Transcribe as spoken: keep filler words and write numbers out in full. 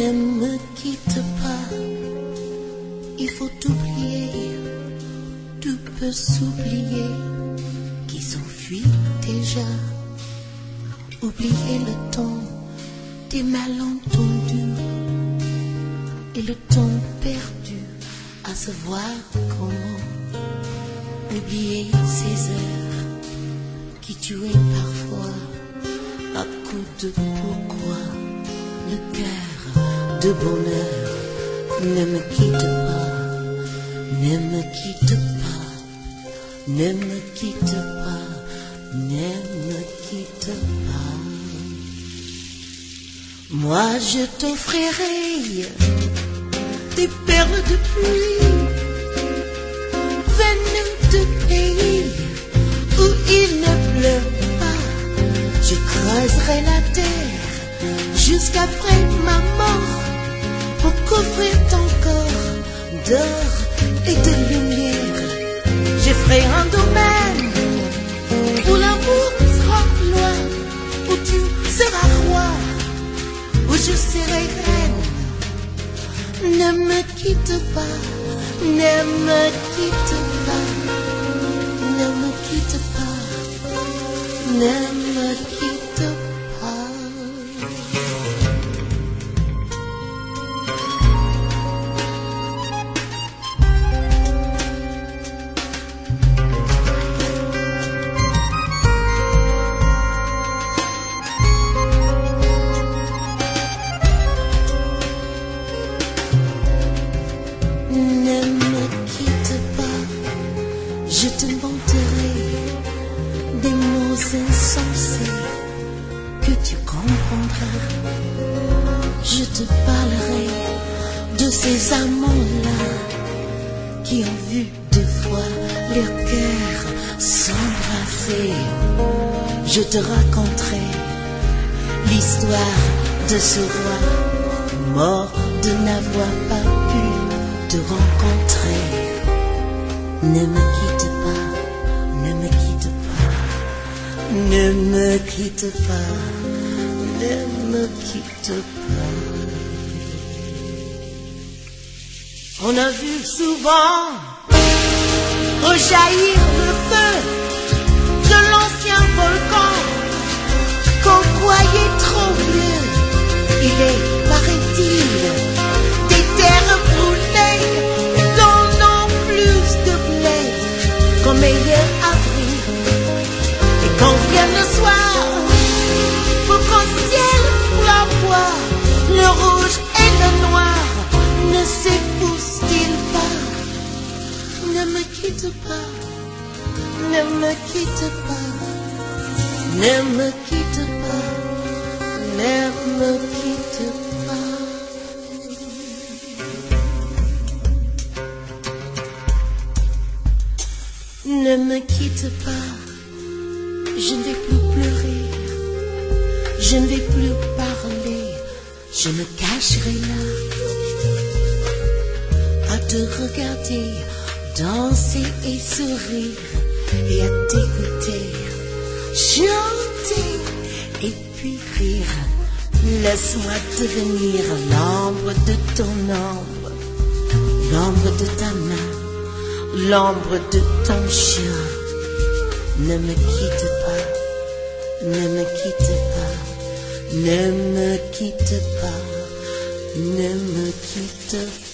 Ne me quitte pas, il faut oublier, tout peut s'oublier, qui s'enfuit déjà. Oublier le temps des malentendus et le temps perdu à se voir comment. Oublier ces heures qui tuaient parfois à coups de pourquoi. Le cœur de bonheur, ne me quitte pas, ne me quitte pas, ne me quitte pas, ne me quitte pas. Moi je t'offrirai des perles de pluie venues de pays où il ne pleut pas. Je creuserai la terre jusqu'après ma mort pour couvrir ton corps d'or et de lumière. Je ferai un domaine où l'amour sera loin, où tu seras roi, où je serai reine. Ne me quitte pas, ne me quitte pas, ne me quitte pas, ne me quitte pas. Ne me quitte pas, je te menterai des mots insensés que tu comprendras. Je te parlerai de ces amants-là qui ont vu deux fois leur cœur s'embrasser. Je te raconterai l'histoire de ce roi mort de n'avoir pas pu te rencontrer. Ne me quitte pas, ne me quitte pas, ne me quitte pas, ne me quitte pas. On a vu souvent rejaillir le feu de l'ancien volcan qu'on croyait trop vieux. Il est, paraît-il, des terres brûlées donnant plus de blé qu'au meilleur avril. Et quand vient le soir, pour qu'un ciel flamboie, le rouge et le noir ne s'épousent-ils pas? Ne me quitte pas, ne me quitte pas, ne me quitte pas, ne me quitte pas. Ne me quitte pas, je ne vais plus pleurer, je ne vais plus parler, je me cacherai là à te regarder, danser et sourire et à t'écouter, chanter et puis rire. Laisse-moi devenir l'ombre de ton ombre, l'ombre de ta main, l'ombre de ton chien. Ne me quitte pas, ne me quitte pas, ne me quitte pas, ne me quitte pas.